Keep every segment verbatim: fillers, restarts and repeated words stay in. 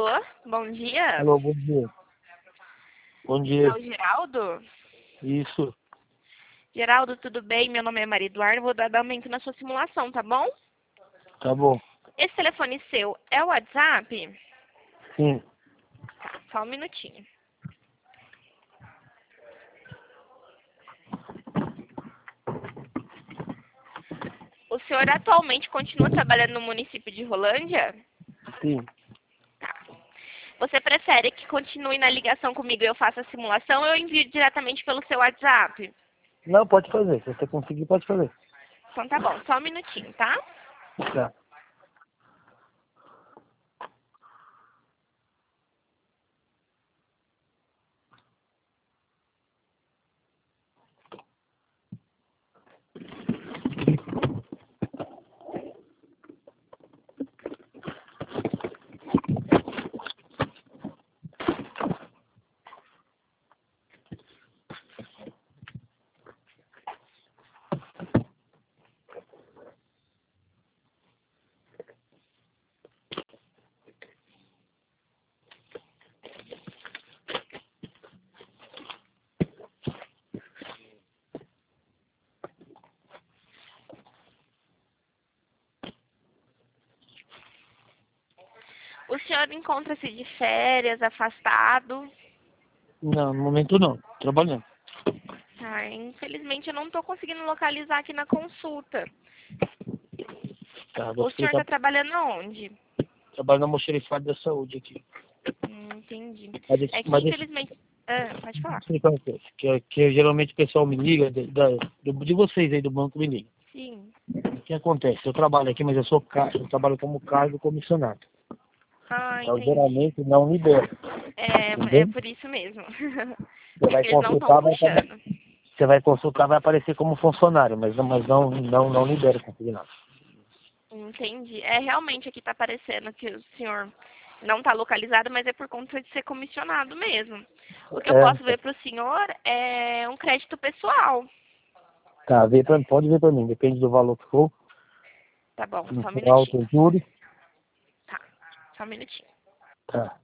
Alô, bom dia. Alô, bom dia. Bom dia. É o Geraldo? Isso. Geraldo, tudo bem? Meu nome é Maria Eduardo, vou dar aumento na sua simulação, tá bom? Tá bom. Esse telefone seu é o WhatsApp? Sim. Tá, só um minutinho. O senhor atualmente continua trabalhando no município de Rolândia? Sim. Tá. Você prefere que continue na ligação comigo e eu faça a simulação ou eu envio diretamente pelo seu WhatsApp? Não, pode fazer. Se você conseguir, pode fazer. Então tá bom, só um minutinho, tá? Tá. O senhor encontra-se de férias, afastado? Não, no momento não. Trabalhando. Tá, infelizmente eu não estou conseguindo localizar aqui na consulta. Tá, O você senhor tá está trabalhando aonde? trabalhando na almoxarifado da saúde aqui. Hum, entendi. Mas, esse- É que mas esse, infelizmente... Ah, pode falar. esse acontece, que, é- que geralmente o pessoal me liga, de, da, do- de vocês aí do banco me liga. Sim. O que acontece? Eu trabalho aqui, mas eu sou ca- eu trabalho como cargo comissionado. Ah, Então, entendi. geralmente não libera. É, é Entendeu? por isso mesmo. Você vai Porque eles não estão consultar, vai, apare- puxando. você vai consultar, vai aparecer como funcionário, mas não, mas não, não, não libera consignado. Entendi. É, realmente aqui está aparecendo que o senhor não está localizado, mas é por conta de ser comissionado mesmo. O que eu posso É, ver para o senhor é um crédito pessoal. tá, vê pra, pode ver para mim, depende do valor que for, Tá bom, se só um for alto minutinho. o júri, Tá, só um minutinho. tá.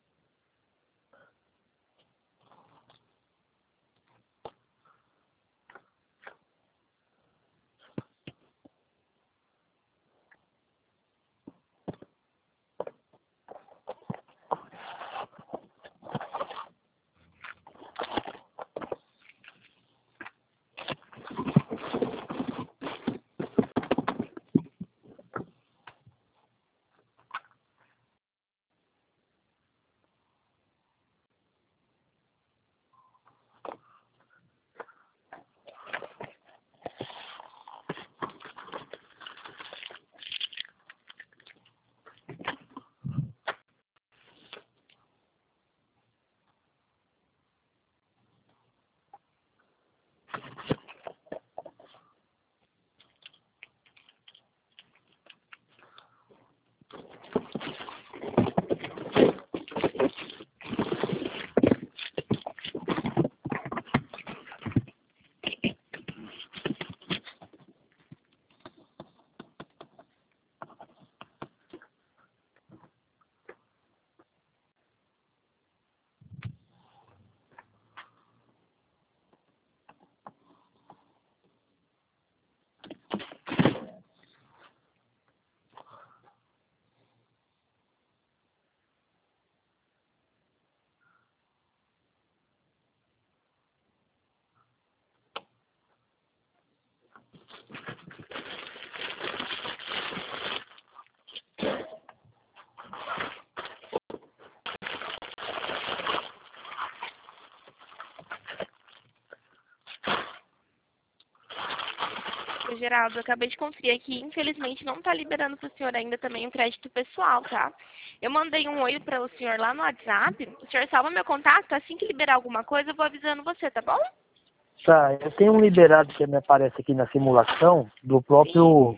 Ô, Geraldo, eu acabei de conferir aqui, infelizmente não está liberando para o senhor ainda também o crédito pessoal, tá? Eu mandei um oi para o senhor lá no WhatsApp. O senhor salva meu contato, assim que liberar alguma coisa eu vou avisando você, tá bom? Tá, eu tenho um liberado que me aparece aqui na simulação do Sim, próprio,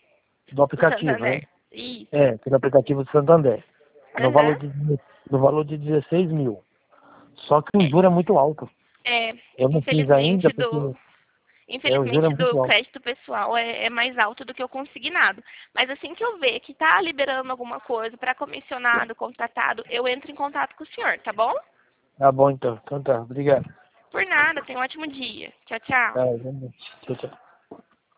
do do aplicativo, né? Santander. Isso. É, do aplicativo do Santander. No valor Aham. de, no valor de dezesseis mil. Só que o juro é muito alto. É, Eu não fiz ainda infelizmente porque do, É, o juro é Infelizmente, muito do alto. crédito pessoal é, é mais alto do que o consignado. Mas assim que eu ver que está liberando alguma coisa para comissionado, contratado, eu entro em contato com o senhor, tá bom? Tá bom, então. Então tá. Obrigado. Por nada, tenha um ótimo dia. Tchau, tchau. Tá, vamos. Tchau, tchau.